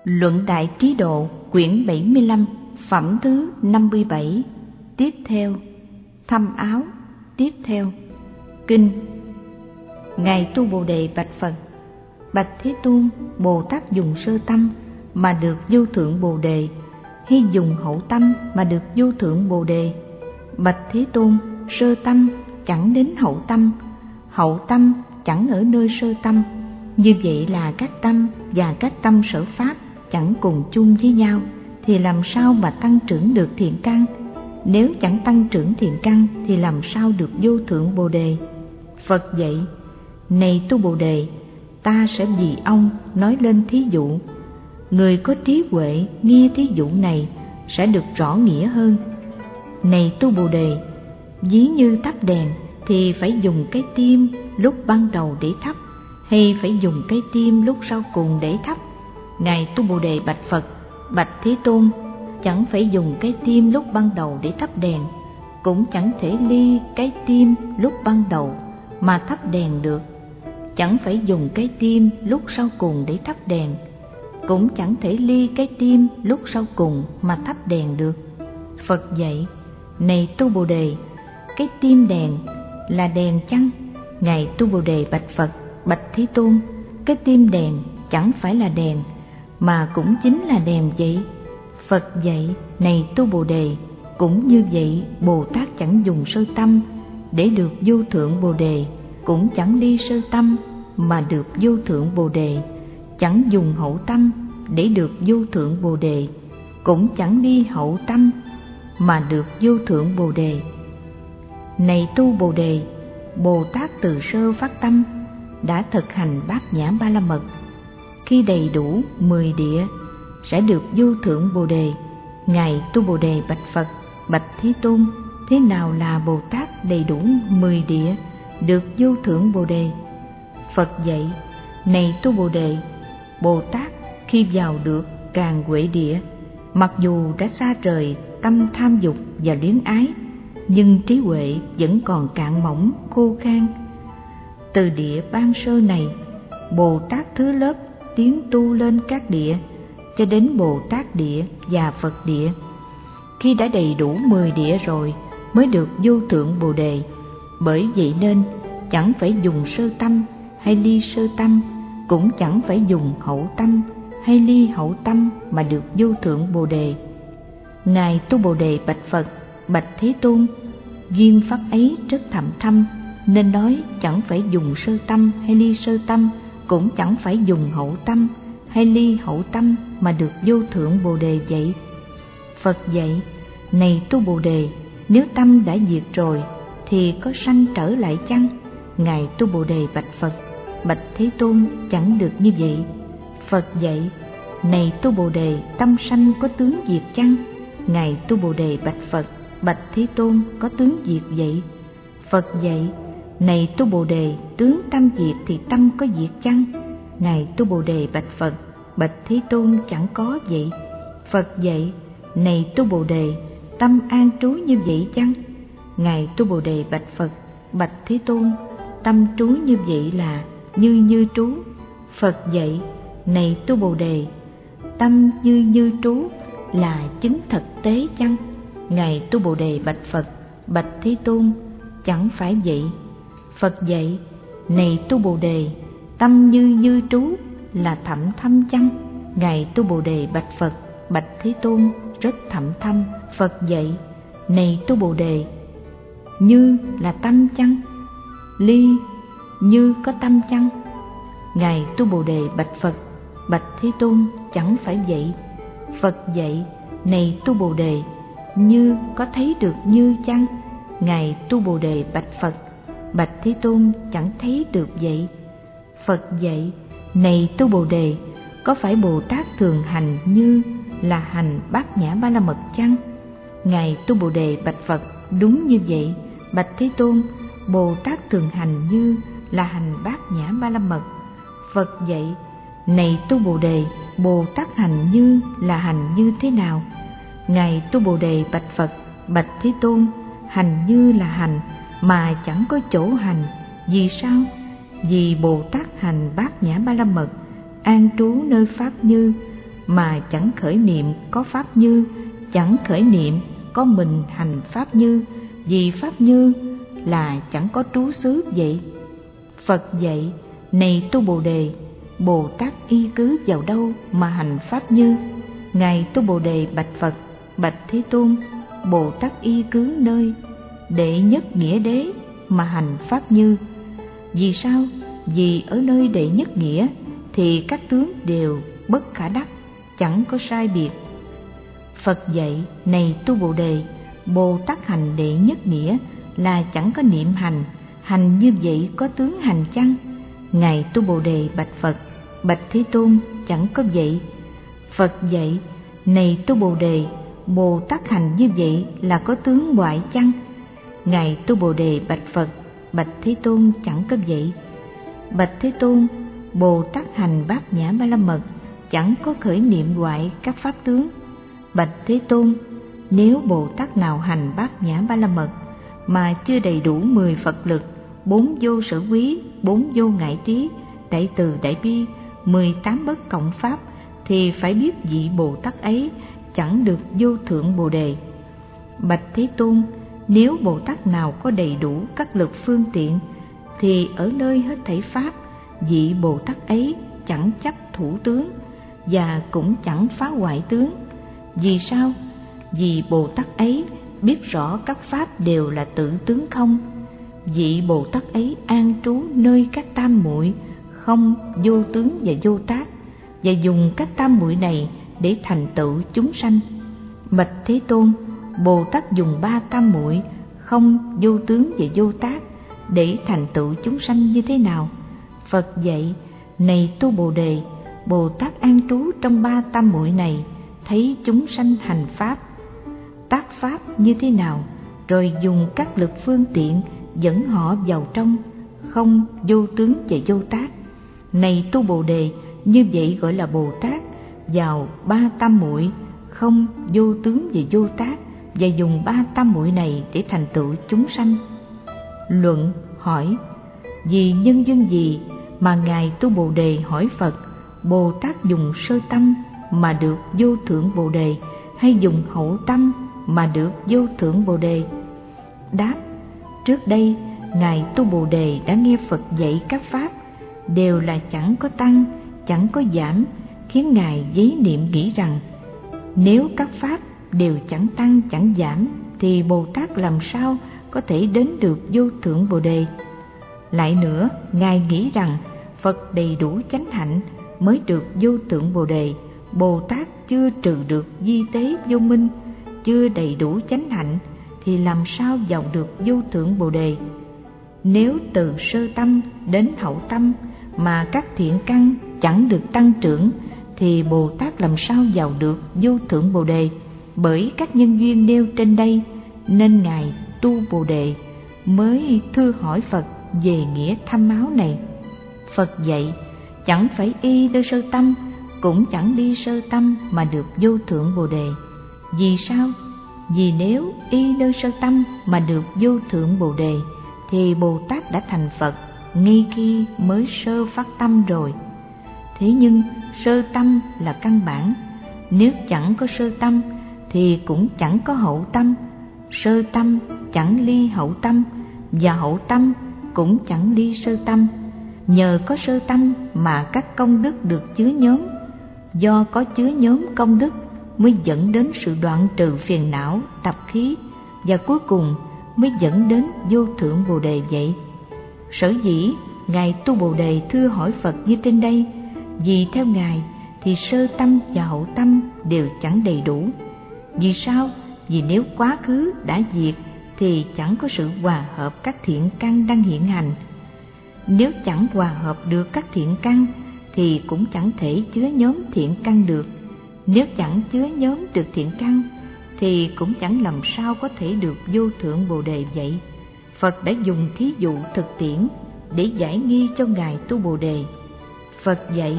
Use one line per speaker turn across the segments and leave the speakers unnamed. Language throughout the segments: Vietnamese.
Luận Đại Trí Độ, quyển 75, phẩm thứ 57. Tiếp theo, thăm áo. Tiếp theo, kinh. Ngài Tu Bồ Đề bạch Phật: Bạch Thế Tôn, Bồ Tát dùng sơ tâm mà được vô thượng Bồ Đề, hay dùng hậu tâm mà được vô thượng Bồ Đề? Bạch Thế Tôn, sơ tâm chẳng đến hậu tâm chẳng ở nơi sơ tâm. Như vậy là các tâm và các tâm sở pháp chẳng cùng chung với nhau, thì làm sao mà tăng trưởng được thiện căn? Nếu chẳng tăng trưởng thiện căn thì làm sao được vô thượng Bồ Đề? Phật dạy: Này Tu Bồ Đề, ta sẽ vì ông nói lên thí dụ. Người có trí huệ nghe thí dụ này sẽ được rõ nghĩa hơn. Này Tu Bồ Đề, ví như thắp đèn thì phải dùng cái tim lúc ban đầu để thắp, hay phải dùng cái tim lúc sau cùng để thắp? Ngài Tu Bồ Đề bạch Phật: Bạch Thế Tôn, chẳng phải dùng cái tim lúc ban đầu để thắp đèn, cũng chẳng thể ly cái tim lúc ban đầu mà thắp đèn được. Chẳng phải dùng cái tim lúc sau cùng để thắp đèn, cũng chẳng thể ly cái tim lúc sau cùng mà thắp đèn được. Phật dạy: Này Tu Bồ Đề, cái tim đèn là đèn chăng? Ngài Tu Bồ Đề bạch Phật: Bạch Thế Tôn, cái tim đèn chẳng phải là đèn, mà cũng chính là đèn vậy. Phật dạy: Này Tu Bồ Đề, cũng như vậy, Bồ Tát chẳng dùng sơ tâm để được vô thượng Bồ Đề, cũng chẳng ly sơ tâm mà được vô thượng Bồ Đề, chẳng dùng hậu tâm để được vô thượng Bồ Đề, cũng chẳng ly hậu tâm mà được vô thượng Bồ Đề. Này Tu Bồ Đề, Bồ Tát từ sơ phát tâm đã thực hành bát nhã ba la mật, khi đầy đủ 10 địa sẽ được vô thượng Bồ Đề. Ngài Tu Bồ Đề bạch Phật: Bạch Thế Tôn, thế nào là Bồ Tát đầy đủ 10 địa được vô thượng Bồ Đề? Phật dạy: Này Tu Bồ Đề, Bồ Tát khi vào được Càn Huệ Địa, mặc dù đã xa rời tâm tham dục và luyến ái, nhưng trí huệ vẫn còn cạn mỏng khô khan. Từ địa ban sơ này, Bồ Tát thứ lớp tiến tu lên các địa cho đến Bồ Tát địa và Phật địa. Khi đã đầy đủ 10 địa rồi mới được vô thượng Bồ Đề. Bởi vậy nên chẳng phải dùng sơ tâm hay ly sơ tâm, cũng chẳng phải dùng hậu tâm hay ly hậu tâm mà được vô thượng Bồ Đề. Ngài Tu Bồ Đề bạch Phật: Bạch Thế Tôn, duyên pháp ấy rất thẳm thâm, nên nói chẳng phải dùng sơ tâm hay ly sơ tâm, cũng chẳng phải dùng hậu tâm hay ly hậu tâm mà được vô thượng Bồ Đề vậy. Phật dạy: Này Tu Bồ Đề, nếu tâm đã diệt rồi thì có sanh trở lại chăng? Ngài Tu Bồ Đề bạch Phật: Bạch Thế Tôn, chẳng được như vậy. Phật dạy: Này Tu Bồ Đề, tâm sanh có tướng diệt chăng? Ngài Tu Bồ Đề bạch Phật: Bạch Thế Tôn, có tướng diệt vậy. Phật dạy: Này Tu Bồ Đề, tướng tâm diệt thì tâm có diệt chăng? Ngài Tu Bồ Đề bạch Phật: Bạch Thế Tôn, chẳng có vậy. Phật dạy: Này Tu Bồ Đề, tâm an trú như vậy chăng? Ngài Tu Bồ Đề bạch Phật: Bạch Thế Tôn, tâm trú như vậy là như trú. Phật dạy: Này Tu Bồ Đề, tâm như trú là chứng thực tế chăng? Ngài Tu Bồ Đề bạch Phật: Bạch Thế Tôn, chẳng phải vậy. Phật dạy: Này Tu Bồ Đề, tâm như trú là thẳm thâm chăng? Ngài Tu Bồ Đề bạch Phật: Bạch Thế Tôn, rất thẳm thâm. Phật dạy: Này Tu Bồ Đề, như là tâm chăng? Ly như có tâm chăng? Ngài Tu Bồ Đề bạch Phật: Bạch Thế Tôn, chẳng phải vậy. Phật dạy: Này Tu Bồ Đề, như có thấy được như chăng? Ngài Tu Bồ Đề bạch Phật: Bạch Thế Tôn, chẳng thấy được vậy. Phật dạy: Này Tu Bồ Đề, có phải Bồ Tát thường hành như là hành bát nhã ba la mật chăng? Ngài Tu Bồ Đề bạch Phật: Đúng như vậy. Bạch Thế Tôn, Bồ Tát thường hành như là hành bát nhã ba la mật. Phật dạy: Này Tu Bồ Đề, Bồ Tát hành như là hành như thế nào? Ngài Tu Bồ Đề bạch Phật: Bạch Thế Tôn, hành như là hành mà chẳng có chỗ hành. Vì sao? Vì Bồ Tát hành bát nhã ba la mật, an trú nơi pháp như, mà chẳng khởi niệm có Pháp Như, chẳng khởi niệm có mình hành Pháp Như, vì Pháp Như là chẳng có trú xứ vậy. Phật dạy, này tu Bồ Đề, Bồ Tát y cứ vào đâu mà hành Pháp Như? Ngài tu Bồ Đề bạch Phật, bạch Thế Tôn, Bồ Tát y cứ nơi đệ nhất nghĩa đế mà hành Pháp Như. Vì sao? Vì ở nơi đệ nhất nghĩa thì các tướng đều bất khả đắc, chẳng có sai biệt. Phật dạy, này tu Bồ Đề, Bồ Tát hành đệ nhất nghĩa là chẳng có niệm hành, hành như vậy có tướng hành chăng? Ngài tu Bồ Đề bạch Phật, bạch Thế Tôn, chẳng có vậy. Phật dạy, này tu Bồ Đề, Bồ Tát hành như vậy là có tướng ngoại chăng? Ngài tu Bồ Đề bạch Phật, bạch Thế Tôn, chẳng có vậy. Bạch Thế Tôn, Bồ Tát hành Bát Nhã Ba La Mật chẳng có khởi niệm ngoại các pháp tướng. Bạch Thế Tôn, nếu Bồ Tát nào hành Bát Nhã Ba La Mật mà chưa đầy đủ 10 Phật lực, 4 vô sở quý, 4 vô ngại trí, đại từ đại bi, 18 bất cộng pháp, thì phải biết vị Bồ Tát ấy chẳng được vô thượng Bồ Đề. Bạch Thế Tôn, nếu Bồ Tát nào có đầy đủ các lực phương tiện, thì ở nơi hết thảy pháp, vị Bồ Tát ấy chẳng chấp thủ tướng và cũng chẳng phá hoại tướng. Vì sao? Vì Bồ Tát ấy biết rõ các pháp đều là tự tướng không. Vị Bồ Tát ấy an trú nơi các tam muội không, vô tướng và vô tác, và dùng các tam muội này để thành tựu chúng sanh. Bạch Thế Tôn, Bồ Tát dùng 3 tam muội không, vô tướng và vô tác để thành tựu chúng sanh như thế nào? Phật dạy, này tu Bồ Đề, Bồ Tát an trú trong 3 tam muội này, thấy chúng sanh hành pháp, tác pháp như thế nào, rồi dùng các lực phương tiện dẫn họ vào trong không, vô tướng và vô tác. Này tu Bồ Đề, như vậy gọi là Bồ Tát vào 3 tam muội không, vô tướng và vô tác, và dùng 3 tam muội này để thành tựu chúng sanh. Luận hỏi, vì nhân duyên gì mà Ngài tu Bồ Đề hỏi Phật, Bồ Tát dùng sơ tâm mà được vô thượng Bồ Đề, hay dùng hậu tâm mà được vô thượng Bồ Đề? Đáp, trước đây Ngài tu Bồ Đề đã nghe Phật dạy các pháp đều là chẳng có tăng, chẳng có giảm, khiến Ngài giấy niệm nghĩ rằng, nếu các pháp đều chẳng tăng chẳng giảm thì Bồ Tát làm sao có thể đến được vô thượng Bồ Đề? Lại nữa, Ngài nghĩ rằng Phật đầy đủ chánh hạnh mới được vô thượng Bồ Đề. Bồ Tát chưa trừ được di tế vô minh, chưa đầy đủ chánh hạnh thì làm sao vào được vô thượng Bồ Đề? Nếu từ sơ tâm đến hậu tâm mà các thiện căn chẳng được tăng trưởng thì Bồ Tát làm sao vào được vô thượng Bồ Đề? Bởi các nhân duyên nêu trên đây nên Ngài tu Bồ Đề mới thưa hỏi Phật về nghĩa thâm áo này. Phật dạy, chẳng phải y nơi sơ tâm, cũng chẳng đi sơ tâm mà được vô thượng Bồ Đề. Vì sao? Vì nếu y nơi sơ tâm mà được vô thượng Bồ Đề thì Bồ Tát đã thành Phật ngay khi mới sơ phát tâm rồi. Thế nhưng sơ tâm là căn bản, nếu chẳng có sơ tâm thì cũng chẳng có hậu tâm. Sơ tâm chẳng ly hậu tâm, và hậu tâm cũng chẳng ly sơ tâm. Nhờ có sơ tâm mà các công đức được chứa nhóm, do có chứa nhóm công đức mới dẫn đến sự đoạn trừ phiền não, tập khí, và cuối cùng mới dẫn đến vô thượng Bồ Đề vậy. Sở dĩ Ngài tu Bồ Đề thưa hỏi Phật như trên đây, vì theo Ngài thì sơ tâm và hậu tâm đều chẳng đầy đủ. Vì sao? Vì nếu quá khứ đã diệt thì chẳng có sự hòa hợp các thiện căn đang hiện hành. Nếu chẳng hòa hợp được các thiện căn thì cũng chẳng thể chứa nhóm thiện căn được. Nếu chẳng chứa nhóm được thiện căn thì cũng chẳng làm sao có thể được vô thượng Bồ Đề vậy. Phật đã dùng thí dụ thực tiễn để giải nghi cho Ngài tu Bồ Đề. Phật dạy,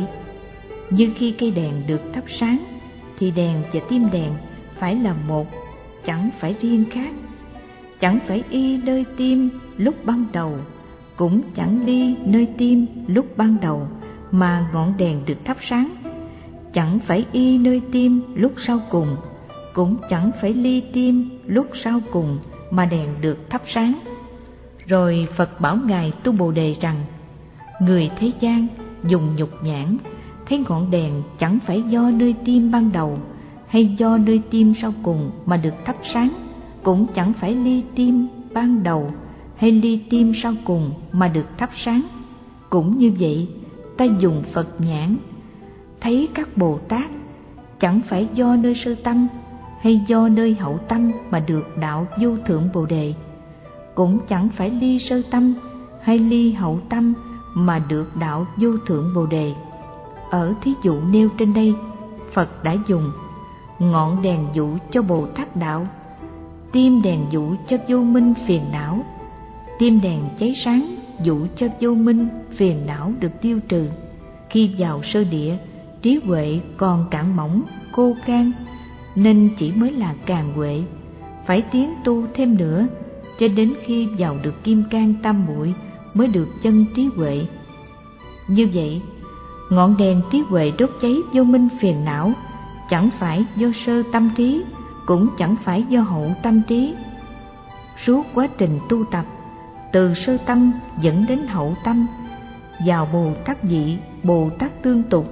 như khi cây đèn được thắp sáng thì đèn và tim đèn phải là một, chẳng phải riêng khác. Chẳng phải y nơi tim lúc ban đầu, cũng chẳng ly nơi tim lúc ban đầu mà ngọn đèn được thắp sáng. chẳng phải y nơi tim lúc sau cùng, cũng chẳng phải ly tim lúc sau cùng mà đèn được thắp sáng. Rồi Phật bảo Ngài Tu Bồ Đề rằng, người thế gian dùng nhục nhãn thấy ngọn đèn chẳng phải do nơi tim ban đầu hay do nơi tim sau cùng mà được thắp sáng, cũng chẳng phải ly tim ban đầu hay ly tim sau cùng mà được thắp sáng. Cũng như vậy, ta dùng Phật nhãn thấy các Bồ Tát chẳng phải do nơi sơ tâm hay do nơi hậu tâm mà được đạo vô thượng Bồ Đề, cũng chẳng phải ly sơ tâm hay ly hậu tâm mà được đạo vô thượng Bồ Đề. Ở thí dụ nêu trên đây, Phật đã dùng ngọn đèn dụ cho Bồ Tát đạo, tim đèn dụ cho vô minh phiền não, tim đèn cháy sáng dụ cho vô minh phiền não được tiêu trừ. Khi vào sơ địa, trí huệ còn cạn mỏng, khô khan, nên chỉ mới là càng huệ, phải tiến tu thêm nữa, cho đến khi vào được kim cang tam muội mới được chân trí huệ. Như vậy, ngọn đèn trí huệ đốt cháy vô minh phiền não chẳng phải do sơ tâm trí, cũng chẳng phải do hậu tâm trí. Suốt quá trình tu tập, từ sơ tâm dẫn đến hậu tâm, vào Bồ Tát vị, Bồ Tát tương tục.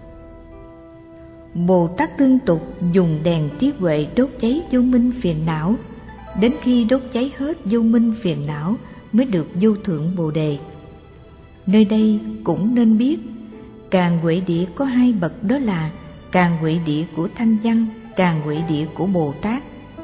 Bồ Tát tương tục dùng đèn trí huệ đốt cháy vô minh phiền não, đến khi đốt cháy hết vô minh phiền não mới được vô thượng Bồ Đề. Nơi đây cũng nên biết, càng huệ địa có hai bậc, đó là càng huệ địa của thanh văn, càng huệ địa của Bồ Tát.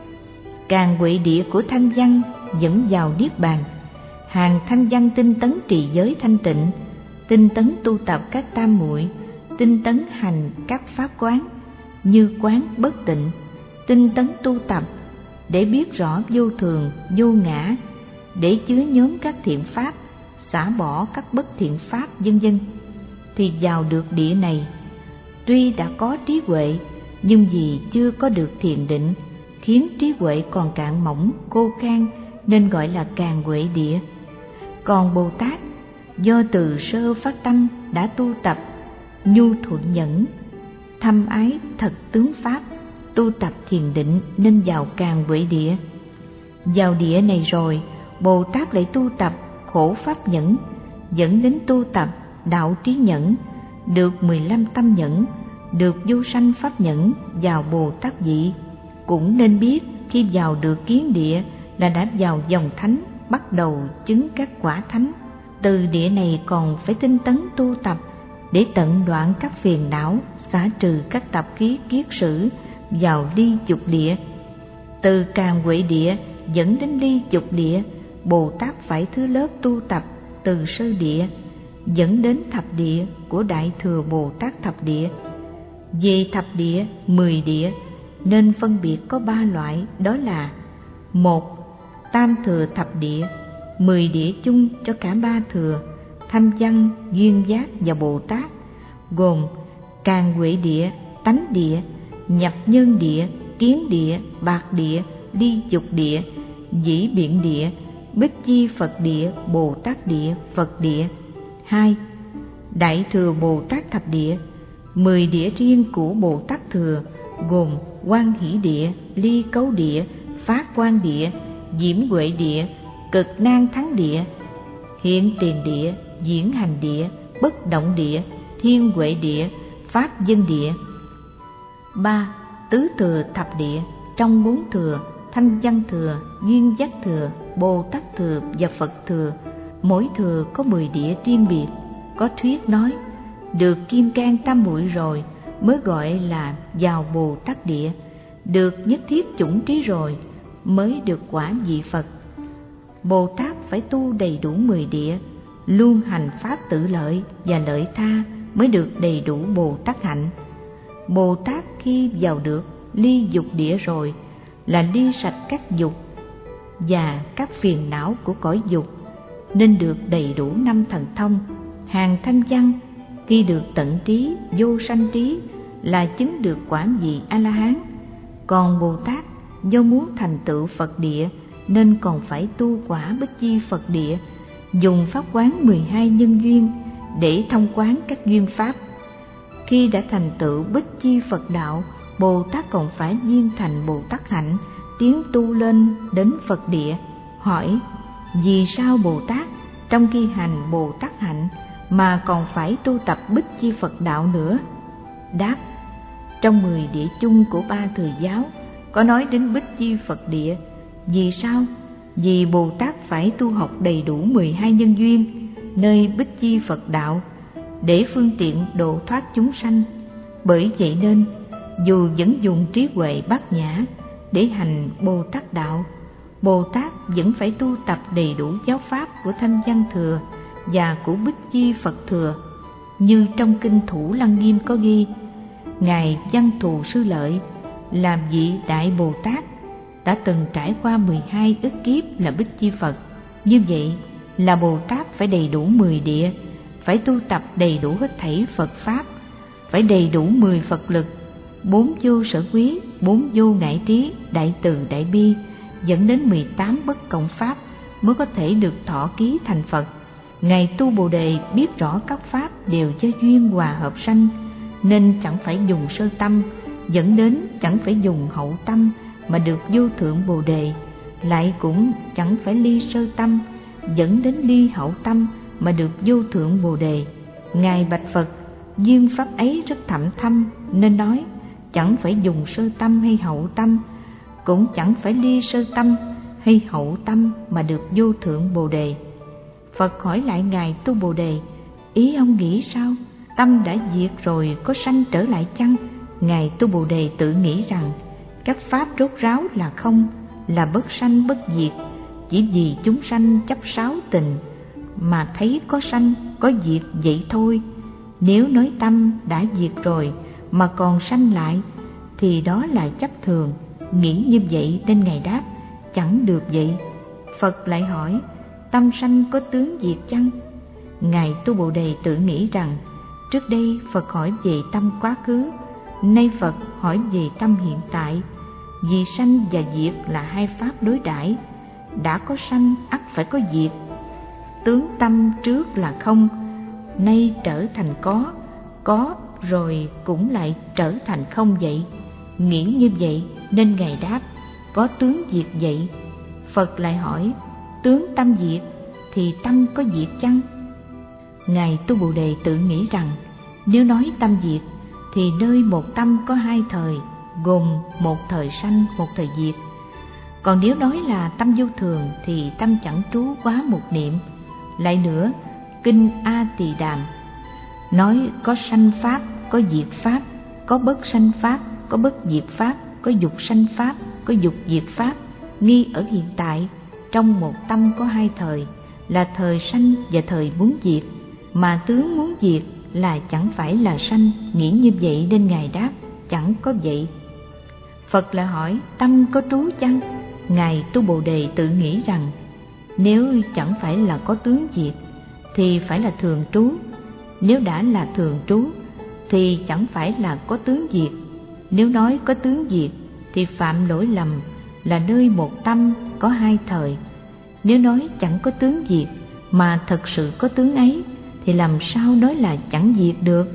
Càng huệ địa của thanh văn dẫn vào niết bàn, hàng thanh văn tinh tấn trì giới thanh tịnh, tinh tấn tu tập các tam muội, tinh tấn hành các pháp quán như quán bất tịnh, tinh tấn tu tập để biết rõ vô thường, vô ngã, để chứa nhóm các thiện pháp, xả bỏ các bất thiện pháp, vân vân, thì vào được địa này. Tuy đã có trí huệ, nhưng vì chưa có được thiền định, khiến trí huệ còn cạn mỏng, khô khan, nên gọi là càng huệ địa. Còn Bồ Tát, do từ sơ phát tâm đã tu tập nhu thuận nhẫn, thâm ái thật tướng pháp, tu tập thiền định nên vào càng huệ địa. Vào địa này rồi, Bồ Tát lại tu tập khổ pháp nhẫn, dẫn đến tu tập đạo trí nhẫn, được 15 tâm nhẫn, được vô sanh pháp nhẫn, vào Bồ Tát vị. Cũng nên biết, khi vào được kiến địa là đã vào dòng thánh, bắt đầu chứng các quả thánh. Từ địa này còn phải tinh tấn tu tập để tận đoạn các phiền não, xả trừ các tập khí kiết sử, vào ly dục địa. Từ càng huệ địa dẫn đến ly dục địa, Bồ Tát phải thứ lớp tu tập từ sơ địa dẫn đến thập địa của Đại Thừa Bồ Tát thập địa. Về thập địa, 10 địa nên phân biệt có 3 loại, đó là: 1. Tam thừa thập địa, 10 địa chung cho cả 3 thừa, thanh văn, duyên giác và Bồ Tát, gồm càng huệ địa, tánh địa, nhập nhân địa, kiến địa, bạc địa, ly dục địa, dĩ biện địa, bích chi Phật địa, Bồ Tát địa, Phật địa. 2. Đại thừa Bồ Tát thập địa, 10 địa riêng của Bồ Tát thừa, gồm Quan Hỷ địa, Ly Cấu địa, Phát Quan địa, Diễm Huệ địa, Cực Nan Thắng địa, Hiện Tiền địa, Diễn Hành địa, Bất Động địa, Thiên Huệ địa, Pháp Dân địa. 3. Tứ thừa thập địa, trong 4 thừa, thanh văn thừa, duyên giác thừa, Bồ Tát thừa và Phật thừa, mỗi thừa có 10 địa riêng biệt. Có thuyết nói, được kim cang tam muội rồi mới gọi là vào Bồ Tát địa, được nhất thiết chủng trí rồi mới được quả vị Phật. Bồ Tát phải tu đầy đủ 10 địa, luôn hành pháp tự lợi và lợi tha mới được đầy đủ Bồ Tát hạnh. Bồ Tát khi vào được ly dục địa rồi là ly sạch các dục và các phiền não của cõi dục, nên được đầy đủ 5 thần thông. Hàng thanh văn khi được tận trí, vô sanh trí là chứng được quả vị A-la-hán. Còn Bồ Tát do muốn thành tựu Phật địa nên còn phải tu quả bích chi Phật địa, dùng pháp quán 12 nhân duyên để thông quán các duyên pháp. Khi đã thành tựu Bích Chi Phật đạo, Bồ Tát còn phải viên thành Bồ Tát hạnh, tiến tu lên đến Phật địa. Hỏi: vì sao Bồ Tát trong khi hành Bồ Tát hạnh mà còn phải tu tập Bích Chi Phật đạo nữa? Đáp: trong 10 địa chung của Ba Thừa Giáo có nói đến Bích Chi Phật địa. Vì sao? Vì Bồ Tát phải tu học đầy đủ 12 nhân duyên nơi Bích Chi Phật đạo để phương tiện độ thoát chúng sanh. Bởi vậy nên dù vẫn dùng trí huệ bát nhã để hành Bồ Tát đạo, Bồ Tát vẫn phải tu tập đầy đủ giáo pháp của Thanh Văn Thừa và của Bích Chi Phật Thừa. Như trong kinh Thủ Lăng Nghiêm có ghi, Ngài Văn Thù Sư Lợi làm vị Đại Bồ Tát đã từng trải qua 12 ức kiếp là Bích Chi Phật. Như vậy là Bồ Tát phải đầy đủ 10 địa, phải tu tập đầy đủ hết thảy Phật Pháp, phải đầy đủ 10 Phật lực, 4 vô sở quý, 4 vô ngại trí, đại từ đại bi, dẫn đến 18 bất cộng Pháp mới có thể được thọ ký thành Phật. Ngài tu Bồ Đề biết rõ các Pháp đều do duyên hòa hợp sanh, nên chẳng phải dùng sơ tâm, dẫn đến chẳng phải dùng hậu tâm mà được vô thượng Bồ Đề, lại cũng chẳng phải ly sơ tâm, dẫn đến ly hậu tâm mà được vô thượng Bồ Đề. Ngài bạch Phật, duyên pháp ấy rất thẳm thâm, nên nói chẳng phải dùng sơ tâm hay hậu tâm, cũng chẳng phải ly sơ tâm hay hậu tâm mà được vô thượng Bồ Đề. Phật hỏi lại Ngài tu Bồ Đề: ý ông nghĩ sao? Tâm đã diệt rồi có sanh trở lại chăng? Ngài tu Bồ Đề tự nghĩ rằng các pháp rốt ráo là không, là bất sanh bất diệt, chỉ vì chúng sanh chấp sáu tình mà thấy có sanh có diệt vậy thôi. Nếu nói tâm đã diệt rồi mà còn sanh lại thì đó là chấp thường. Nghĩ như vậy nên Ngài đáp: chẳng được vậy. Phật lại hỏi: tâm sanh có tướng diệt chăng? Ngài tu Bồ Đề tự nghĩ rằng trước đây Phật hỏi về tâm quá khứ, nay Phật hỏi về tâm hiện tại. Vì sanh và diệt là hai pháp đối đãi, đã có sanh ắt phải có diệt. Tướng tâm trước là không, nay trở thành có rồi cũng lại trở thành không vậy. Nghĩ như vậy nên Ngài đáp: có tướng diệt vậy. Phật lại hỏi: tướng tâm diệt thì tâm có diệt chăng? Ngài tu Bồ Đề tự nghĩ rằng nếu nói tâm diệt thì nơi một tâm có hai thời, gồm một thời sanh một thời diệt. Còn nếu nói là tâm vô thường thì tâm chẳng trú quá một niệm. Lại nữa, kinh A Tỳ Đàm nói có sanh pháp, có diệt pháp, có bất sanh pháp, có bất diệt pháp, có dục sanh pháp, có dục diệt pháp. Nghi ở hiện tại, trong một tâm có hai thời, là thời sanh và thời muốn diệt, mà tướng muốn diệt là chẳng phải là sanh. Nghĩ như vậy nên Ngài đáp: chẳng có vậy. Phật lại hỏi: tâm có trú chăng? Ngài tu Bồ Đề tự nghĩ rằng nếu chẳng phải là có tướng diệt thì phải là thường trú. Nếu đã là thường trú thì chẳng phải là có tướng diệt. Nếu nói có tướng diệt thì phạm lỗi lầm là nơi một tâm có hai thời. Nếu nói chẳng có tướng diệt mà thật sự có tướng ấy thì làm sao nói là chẳng diệt được?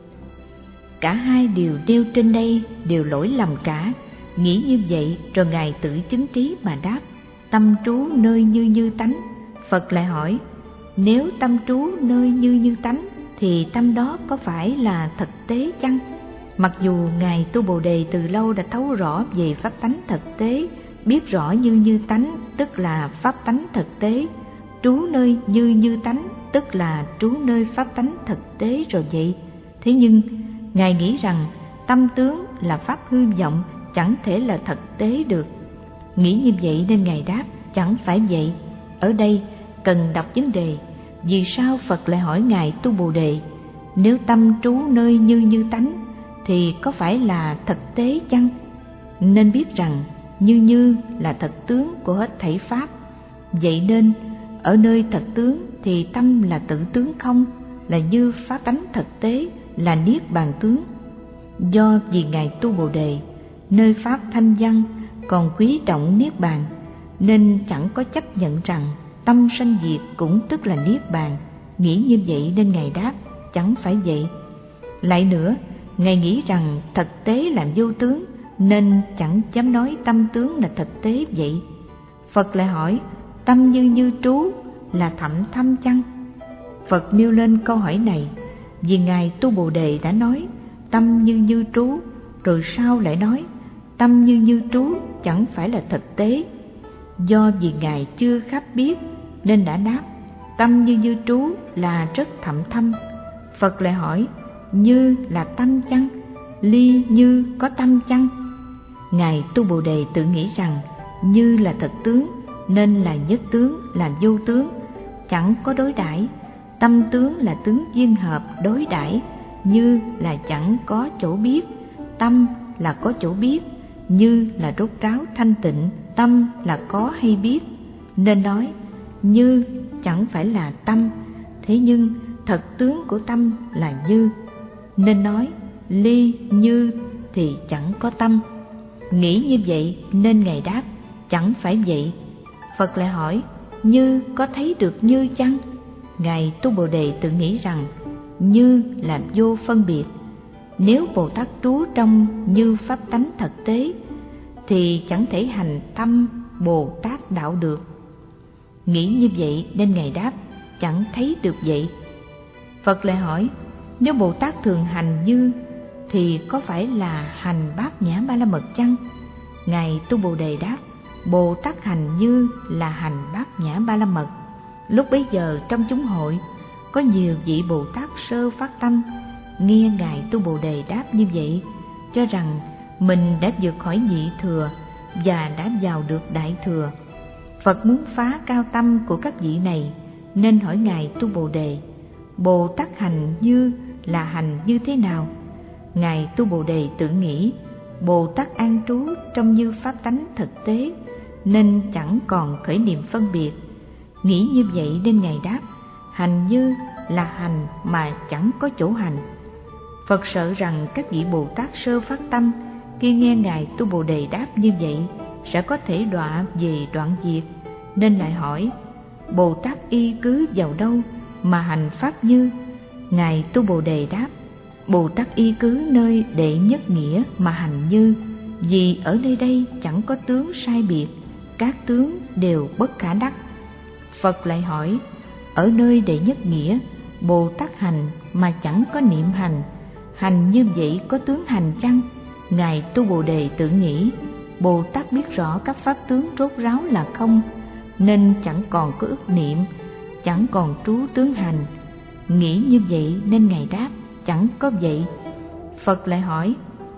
Cả hai điều nêu trên đây đều lỗi lầm cả. Nghĩ như vậy rồi Ngài tự chứng trí mà đáp: tâm trú nơi như tánh. Phật lại hỏi: nếu tâm trú nơi như tánh thì tâm đó có phải là thực tế chăng? Mặc dù Ngài tu Bồ Đề từ lâu đã thấu rõ về pháp tánh thực tế, biết rõ như tánh tức là pháp tánh thực tế, trú nơi như tánh tức là trú nơi pháp tánh thực tế rồi vậy. Thế nhưng Ngài nghĩ rằng tâm tướng là pháp hư vọng, chẳng thể là thực tế được. Nghĩ như vậy nên Ngài đáp: chẳng phải vậy. Ở đây cần đọc vấn đề vì sao Phật lại hỏi Ngài tu Bồ Đề: nếu tâm trú nơi như tánh thì có phải là thực tế chăng? Nên biết rằng như là thật tướng của hết thảy pháp. Vậy nên ở nơi thật tướng thì tâm là tự tướng không, là như pháp tánh thực tế, là niết bàn tướng. Do vì Ngài tu Bồ Đề nơi pháp thanh văn còn quý trọng niết bàn, nên chẳng có chấp nhận rằng tâm sanh diệt cũng tức là niết bàn. Nghĩ như vậy nên Ngài đáp: chẳng phải vậy. Lại nữa, Ngài nghĩ rằng thật tế là vô tướng, nên chẳng dám nói tâm tướng là thật tế vậy. Phật lại hỏi, tâm như trú là thậm thâm chăng? Phật nêu lên câu hỏi này vì Ngài Tu Bồ Đề đã nói tâm như trú, rồi sau lại nói tâm như trú chẳng phải là thực tế. Do vì Ngài chưa khắp biết nên đã đáp tâm như trú là rất thậm thâm. Phật lại hỏi, như là tâm chăng? Ly như có tâm chăng? Ngài Tu Bồ Đề tự nghĩ rằng như là thật tướng, nên là nhất tướng, là vô tướng, chẳng có đối đãi. Tâm tướng là tướng duyên hợp đối đãi, như là chẳng có chỗ biết, tâm là có chỗ biết, như là rốt ráo thanh tịnh, tâm là có hay biết. Nên nói như chẳng phải là tâm, thế nhưng thật tướng của tâm là như. Nên nói ly như thì chẳng có tâm. Nghĩ như vậy nên Ngài đáp chẳng phải vậy. Phật lại hỏi, như có thấy được như chăng? Ngài Tu Bồ Đề tự nghĩ rằng như là vô phân biệt. Nếu Bồ Tát trú trong như pháp tánh thực tế thì chẳng thể hành tâm Bồ Tát đạo được. Nghĩ như vậy nên Ngài đáp chẳng thấy được vậy. Phật lại hỏi, nếu Bồ Tát thường hành như thì có phải là hành Bát Nhã Ba La Mật chăng? Ngài Tu Bồ Đề đáp, Bồ Tát hành như là hành Bát Nhã Ba La Mật. Lúc bấy giờ trong chúng hội có nhiều vị Bồ Tát sơ phát tâm nghe Ngài Tu Bồ Đề đáp như vậy, cho rằng mình đã vượt khỏi nhị thừa và đã vào được đại thừa. Phật muốn phá cao tâm của các vị này nên hỏi Ngài Tu Bồ Đề, Bồ Tát hành như là hành như thế nào? Ngài Tu Bồ Đề tự nghĩ, Bồ Tát an trú trong như pháp tánh thực tế nên chẳng còn khởi niệm phân biệt. Nghĩ như vậy nên Ngài đáp, hành như là hành mà chẳng có chỗ hành. Phật sợ rằng các vị Bồ Tát sơ phát tâm khi nghe Ngài Tu Bồ Đề đáp như vậy sẽ có thể đọa về đoạn diệt, nên lại hỏi, Bồ Tát y cứ vào đâu mà hành pháp như? Ngài Tu Bồ Đề đáp, Bồ Tát y cứ nơi đệ nhất nghĩa mà hành như, vì ở nơi đây chẳng có tướng sai biệt, các tướng đều bất khả đắc. Phật lại hỏi, ở nơi đệ nhất nghĩa Bồ Tát hành mà chẳng có niệm hành như vậy có tướng hành chăng? Ngài Tu Bồ Đề tự nghĩ, Bồ Tát biết rõ các pháp tướng rốt ráo là không, nên chẳng còn có ức niệm, chẳng còn trú tướng hành. Nghĩ như vậy nên Ngài đáp, chẳng có vậy. Phật lại hỏi,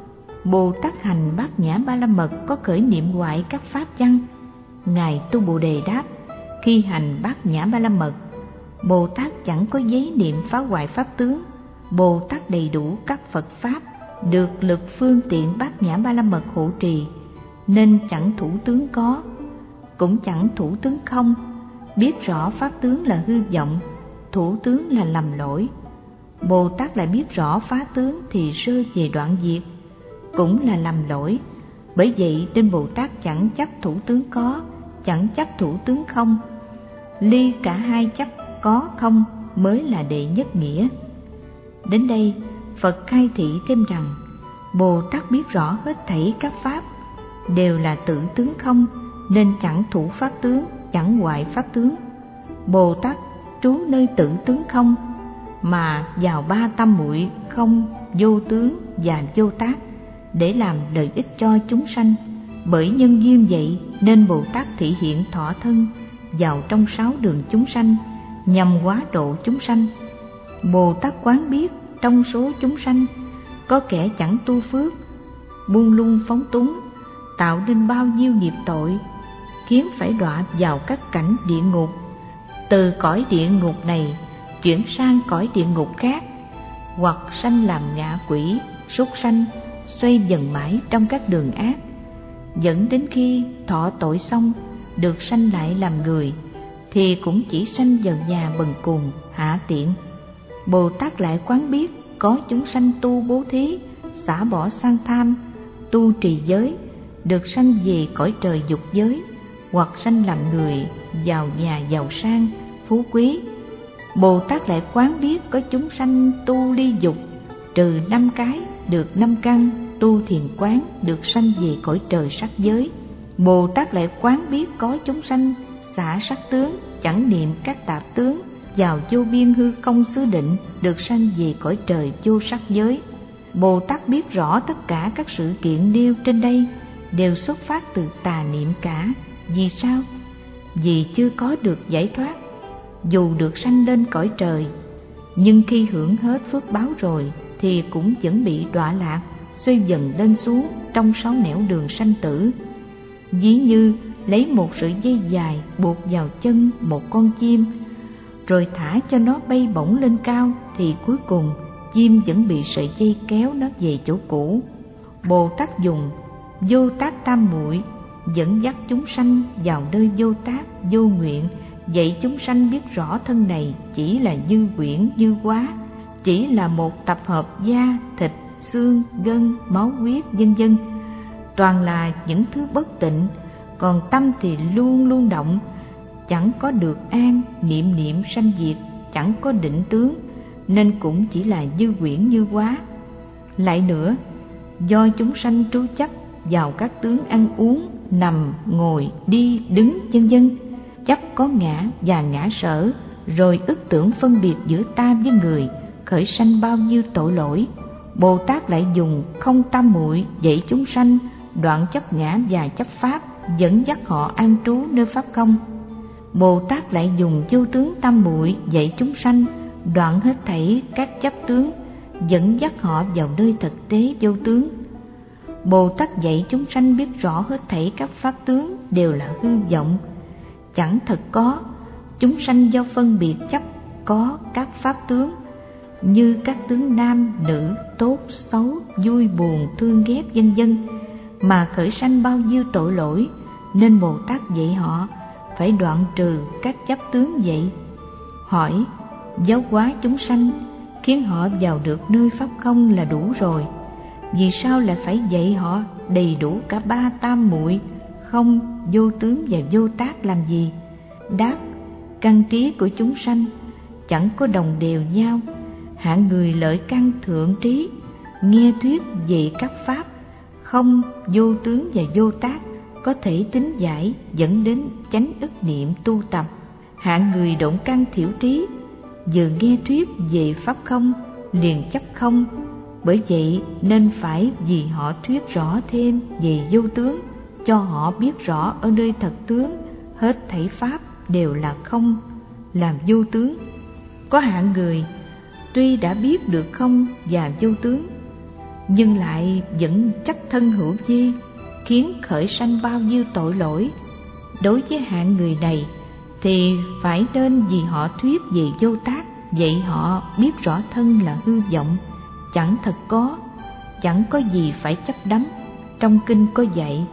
Bồ Tát hành Bát Nhã Ba La Mật có khởi niệm hoại các pháp chăng? Ngài Tu Bồ Đề đáp, khi hành Bát Nhã Ba La Mật, Bồ Tát chẳng có giấy niệm phá hoại pháp tướng. Bồ Tát đầy đủ các Phật pháp, được lực phương tiện Bát Nhã Ba La Mật hộ trì, nên chẳng thủ tướng có, cũng chẳng thủ tướng không. Biết rõ pháp tướng là hư vọng, thủ tướng là lầm lỗi. Bồ Tát lại biết rõ phá tướng thì rơi về đoạn diệt, cũng là lầm lỗi. Bởi vậy nên Bồ Tát chẳng chấp thủ tướng có, chẳng chấp thủ tướng không. Ly cả hai chấp có không mới là đệ nhất nghĩa. Đến đây Phật khai thị thêm rằng Bồ Tát biết rõ hết thảy các pháp đều là tự tướng không, nên chẳng thủ pháp tướng, chẳng hoại pháp tướng. Bồ Tát trú nơi tự tướng không mà vào ba tâm muội không, vô tướng và vô tác để làm lợi ích cho chúng sanh. Bởi nhân duyên vậy nên Bồ Tát thị hiện thọ thân vào trong sáu đường chúng sanh nhằm hóa độ chúng sanh. Bồ Tát quán biết trong số chúng sanh có kẻ chẳng tu phước, buông lung phóng túng, tạo nên bao nhiêu nghiệp tội, khiến phải đọa vào các cảnh địa ngục. Từ cõi địa ngục này chuyển sang cõi địa ngục khác, hoặc sanh làm ngạ quỷ, súc sanh, xoay dần mãi trong các đường ác, dẫn đến khi thọ tội xong được sanh lại làm người, thì cũng chỉ sanh vào nhà bần cùng hạ tiện. Bồ Tát lại quán biết có chúng sanh tu bố thí, xả bỏ sang tham, tu trì giới, được sanh về cõi trời dục giới, hoặc sanh làm người vào nhà giàu sang, phú quý. Bồ Tát lại quán biết có chúng sanh tu ly dục, trừ 5 cái được 5 căn, tu thiền quán được sanh về cõi trời sắc giới. Bồ Tát lại quán biết có chúng sanh xả sắc tướng, chẳng niệm các tạp tướng, vào vô biên hư không xứ định được sanh về cõi trời vô sắc giới. Bồ Tát biết rõ tất cả các sự kiện nêu trên đây đều xuất phát từ tà niệm cả. Vì sao? Vì chưa có được giải thoát. Dù được sanh lên cõi trời, nhưng khi hưởng hết phước báo rồi thì cũng vẫn bị đọa lạc, xoay dần lên xuống trong 6 nẻo đường sanh tử. Ví như lấy một sợi dây dài buộc vào chân một con chim, rồi thả cho nó bay bổng lên cao, thì cuối cùng chim vẫn bị sợi dây kéo nó về chỗ cũ. Bồ Tát dùng vô tác tam muội dẫn dắt chúng sanh vào nơi vô tác vô nguyện, dạy chúng sanh biết rõ thân này chỉ là dư quyển dư hóa, chỉ là một tập hợp da, thịt, xương, gân, máu huyết vân vân, toàn là những thứ bất tịnh, còn tâm thì luôn luôn động, chẳng có được an, niệm niệm sanh diệt, chẳng có định tướng, nên cũng chỉ là dư quyển dư hóa. Lại nữa, do chúng sanh trú chấp vào các tướng ăn uống, nằm, ngồi, đi, đứng vân vân, chấp có ngã và ngã sở, rồi ức tưởng phân biệt giữa ta với người, khởi sanh bao nhiêu tội lỗi. Bồ Tát lại dùng không tam muội dạy chúng sanh đoạn chấp ngã và chấp pháp, dẫn dắt họ an trú nơi pháp không. Bồ Tát lại dùng vô tướng tam muội dạy chúng sanh đoạn hết thảy các chấp tướng, dẫn dắt họ vào nơi thực tế vô tướng. Bồ Tát dạy chúng sanh biết rõ hết thảy các pháp tướng đều là hư vọng, chẳng thật có. Chúng sanh do phân biệt chấp có các pháp tướng, như các tướng nam, nữ, tốt, xấu, vui, buồn, thương, ghét vân vân, mà khởi sanh bao nhiêu tội lỗi, nên Bồ Tát dạy họ phải đoạn trừ các chấp tướng vậy. Hỏi, giáo hóa chúng sanh, khiến họ vào được nơi pháp không là đủ rồi, vì sao lại phải dạy họ đầy đủ cả 3 tam muội không, vô tướng và vô tác làm gì? Đáp, căn trí của chúng sanh chẳng có đồng đều nhau. Hạng người lợi căn thượng trí, nghe thuyết về các pháp không, vô tướng và vô tác, có thể tính giải, dẫn đến chánh ức niệm tu tập. Hạng người động căn thiểu trí, vừa nghe thuyết về pháp không liền chấp không. Bởi vậy nên phải vì họ thuyết rõ thêm về vô tướng, cho họ biết rõ ở nơi thật tướng hết thảy pháp đều là không, làm vô tướng. Có hạng người tuy đã biết được không và vô tướng, nhưng lại vẫn chấp thân hữu vi, khiến khởi sanh bao nhiêu tội lỗi. Đối với hạng người này thì phải nên vì họ thuyết về vô tác, vậy họ biết rõ thân là hư vọng, chẳng thật có, chẳng có gì phải chấp đắm. Trong kinh có dạy,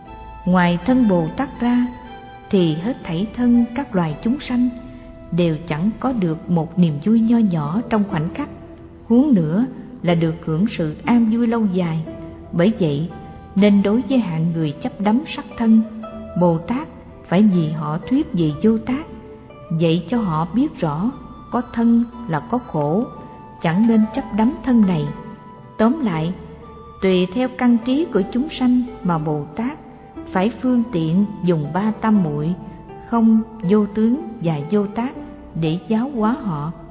ngoài thân Bồ Tát ra thì hết thảy thân các loài chúng sanh đều chẳng có được một niềm vui nho nhỏ trong khoảnh khắc, huống nữa là được hưởng sự an vui lâu dài. Bởi vậy nên đối với hạng người chấp đắm sắc thân, Bồ Tát phải vì họ thuyết về vô tác, dạy cho họ biết rõ có thân là có khổ, chẳng nên chấp đắm thân này. Tóm lại, tùy theo căn trí của chúng sanh mà Bồ Tát phải phương tiện dùng 3 tam muội không, vô tướng và vô tác để giáo hóa họ.